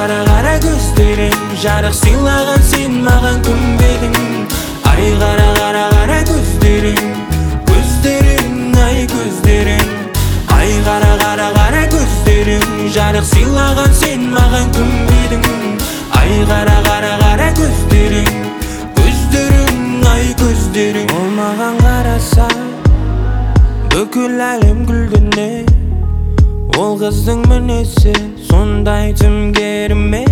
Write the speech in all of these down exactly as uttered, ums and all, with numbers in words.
қара қара көздерің, жарық сыйлаған сен маған күнбедің. Ай қара қара қара көздерің, көздерің, ай көздерің. Ай қара қара қара көздерің, жарық сыйлаған сен маған күнбедің. Ай қара қара қара көздерің, көздерің, ай көздерің. Ол маған қараса бүкіл әлем күлгенде, ол қыздың мінезі сондай тым керемет.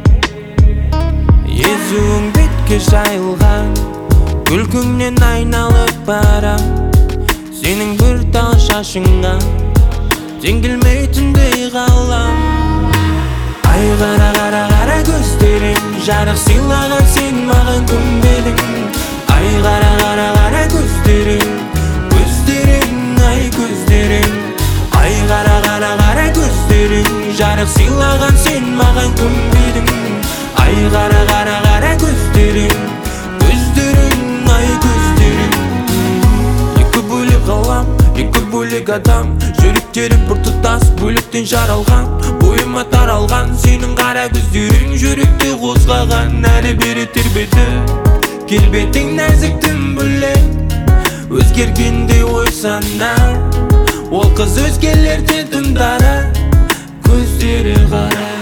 Езуің бетке жайылған, күлкіңнен айналып барам. Сенің бір тал шашыңа тең келмейтіндей ғалам. Ай қара қара қара көздерің, жарық сыйлаған сен маған күнбедің. Ай қара қара қара көздерің, көздерің, ай көздерің. Ай қара қара қара көздерің, жарық сыйлаған сен маған күнбедің. Ай қара қара қара көздерің, көздерің, ай көздерің. Екі бөлек ғалам, екі бөлек адам, жүректері бір тұтас бөлектен жаралған. Бойыма таралған сенің қара көздерің, жүректі қозғаған, әрі бері тербеді. Келбетің нәзіктің бөлек, өзгергенде ой сана. Ол қыз өзгелерден дымдара, көздері қара.